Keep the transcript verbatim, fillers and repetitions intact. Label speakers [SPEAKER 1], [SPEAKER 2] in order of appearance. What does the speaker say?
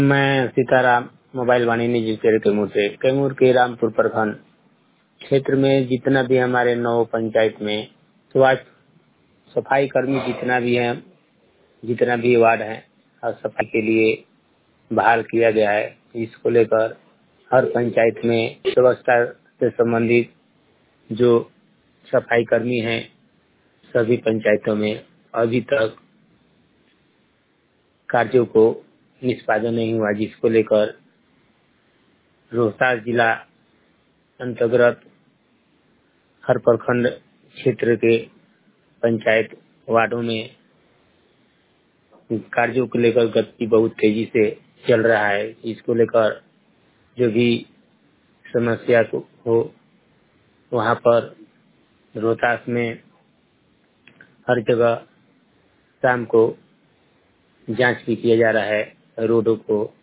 [SPEAKER 1] मैं सीताराम मोबाइल वाणी निजी शेर कैमूर से कैमूर के रामपुर प्रखंड क्षेत्र में जितना भी हमारे नौ पंचायत में स्वास्थ्य सफाई कर्मी जितना भी है, जितना भी वार्ड है, हर सफाई के लिए बहाल किया गया है। इसको लेकर हर पंचायत में व्यवस्था से संबंधित जो सफाई कर्मी हैं, सभी पंचायतों में अभी तक कार्यों को निष्पादन नहीं हुआ, जिसको लेकर रोहतास जिला अंतर्गत हर प्रखंड क्षेत्र के पंचायत वार्डों में कार्यों को लेकर गति बहुत तेजी से चल रहा है। इसको लेकर जो भी समस्या को हो, वहां पर रोहतास में हर जगह शाम को जांच भी किया जा रहा है। रोडों को